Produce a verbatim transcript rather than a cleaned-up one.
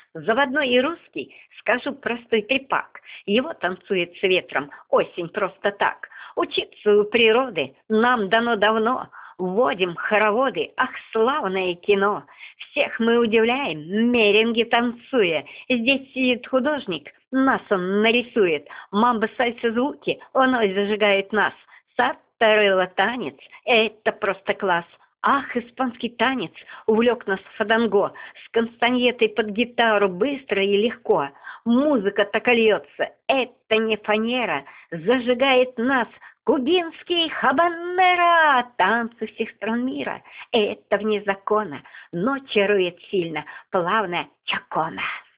Заводной и русский, скажу простой трепак. Его танцует с ветром осень просто так. Учиться у природы нам дано давно. Вводим хороводы, ах, славное кино. Всех мы удивляем, меренги танцуя. Здесь сидит художник, нас он нарисует. Мамба, сальса, звуки, вновь зажигает нас. Сатторелла танец, это просто класс. Ах, испанский танец увлек нас в фаданго, с констаньетой под гитару быстро и легко. Музыка так и льется, это не фанера, зажигает нас кубинский хабанера. Танцы всех стран мира, это вне закона, но чарует сильно плавная чакона.